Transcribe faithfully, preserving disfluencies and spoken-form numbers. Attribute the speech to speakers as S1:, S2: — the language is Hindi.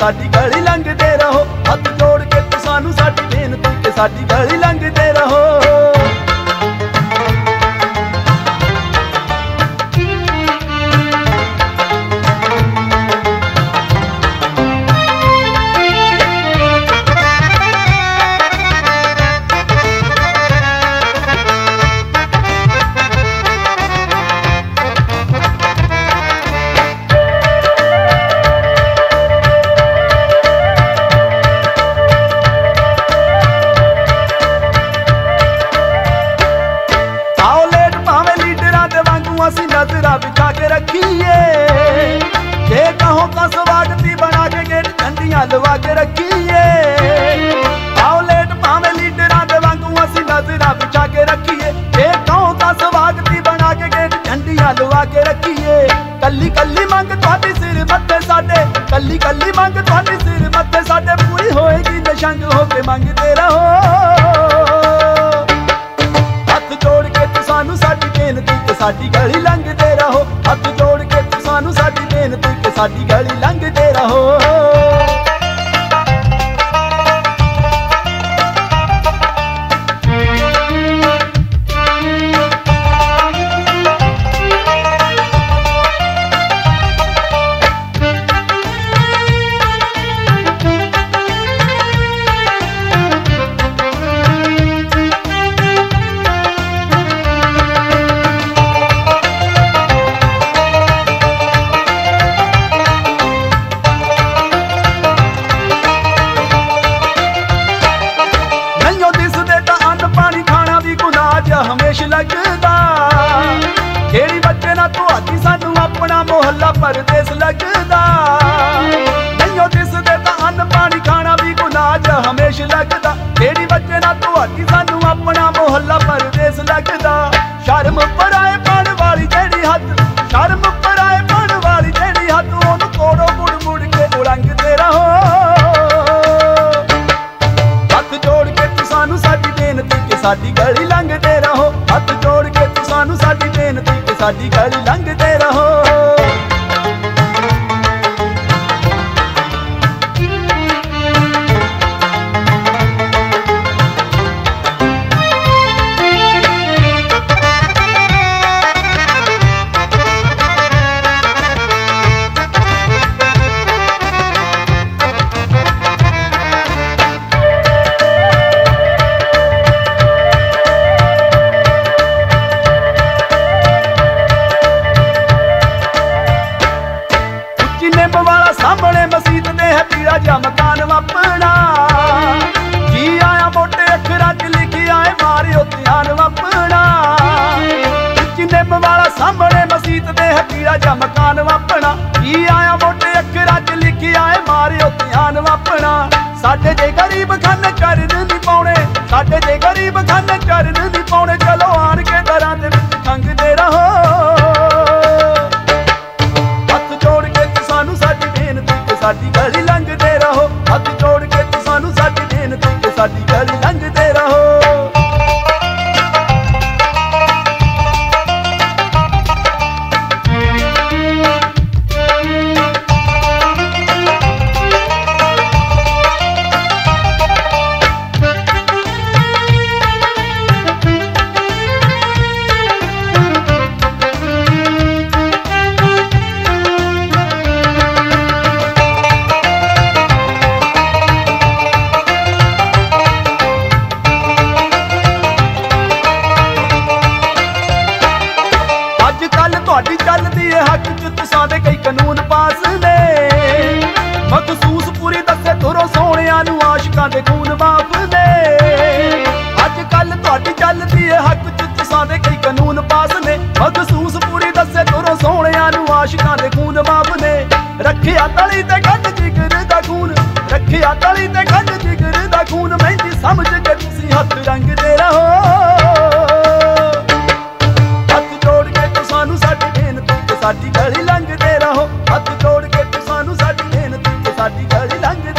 S1: साडी गली लंघदे रहो। हथ जोड़ के तू सानू साडी बेनती कि साडी गली लंघदे रहो। नजरा बिछा के रखिए जे कहो का स्वागती बना के गेट झंडियां लवा के रखिए। आओ लेट भावे लीडरां दे वांगू असी नजरा बिछा के रखिए जे कहो का स्वागती बना के गेट झंडियां लवा के रखिए। कल्ली कल्ली मंग तुहाडी सिर मत्थे साडे कल्ली कल्ली मंग तुहाडी सिर मत्थे साडे पूरी होएगी निशंग होके मंगते रहो। हथ जोड़ के तू सानू साडी बेनती कि साडी गली लंघदे रहो। हथ जोड़ के तू सानू साडी बेनती कि साडी गली लंघदे रहो। हमेश लगदा जेड़ी बच्चे ना तुहाडी सानू अपना मोहल्ला परदेस लगदा। नहियो दिसदे तां अन्न पानी खाना भी गुनाह च हमेश लगदा जेड़ी बच्चे ना तुहाडी सानू अपना मोहल्ला परदेस लगदा। शर्म पराए पड़ वाली जेड़ी हद शर्म पराए पड़ वाली जेड़ी हद ओनू कोड़ो मुड़ मुड़ के उलंघदे रहो। हथ जोड़ के तू सानू साडी बेनती कि साडी गली लंघदे रहो। हथ जोड़ के तू सानू साडी बेनती कि साडी गली लंघदे रहो। वाला सामने मसीत दे है पीड़ा जा मकान अपना जी आया मोटे अखरां च लिखी आए मारियो ध्यान अपना। निंब वाला सामने मसीत दे है पीड़ा जा मकान अपना जी आया मोटे अखरां च लिखी आए मारियो ध्यान अपना। साडे जे गरीब खाने करन नहीं पाउणे साडे जे गरीब खाने करन नहीं पाउणे चलो आन के दरां दे विच खंघदे रहो। साडी गली लंघदे रहो। हथ जोड़ के तू सानू साडी बेनती कि साडी गली लंघदे रहो। तुहाडी चलदी है हक च तुसां दे कई कानून पास ने मखसूस पूरी दसे तुरो सोहणियां नू आशिकां दे खून माफ ने। अज कल तुहाडी चलदी है हक च तुसां दे कई कानून पास ने मखसूस पूरी दसे तुरो सोहणियां नू आशिकां दे खून माफ ने। रखिया तली ते गंढ जिगर दा खून रखिया तली ते गंढ जिगर दा खून मेहंदी समझ के तुसीं हथ रंगदे रहो। साडी गली लंघदे रहो। हथ जोड़ के तू सानू साडी बेनती कि साडी गली लंघदे